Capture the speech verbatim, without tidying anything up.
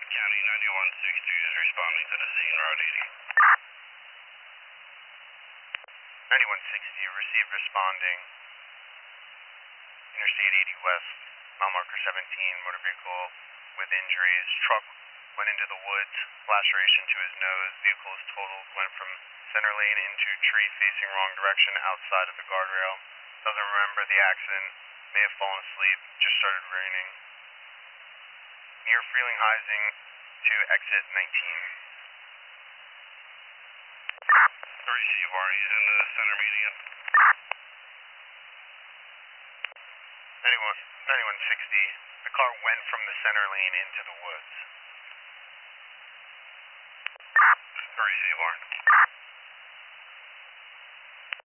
County ninety-one sixty is responding to the scene, Route eighty. ninety-one sixty, received responding. Interstate eighty West, mile marker seventeen, motor vehicle with injuries. Truck went into the woods, laceration to his nose. Vehicle is totaled, went from center lane into tree facing wrong direction outside of the guardrail. Doesn't remember the accident, may have fallen asleep, just started raining. Near Frelinghuysen to exit nineteen. Receive R, he's in the center median. ninety-one, ninety-one sixty, the car went from the center lane into the woods. Receive R.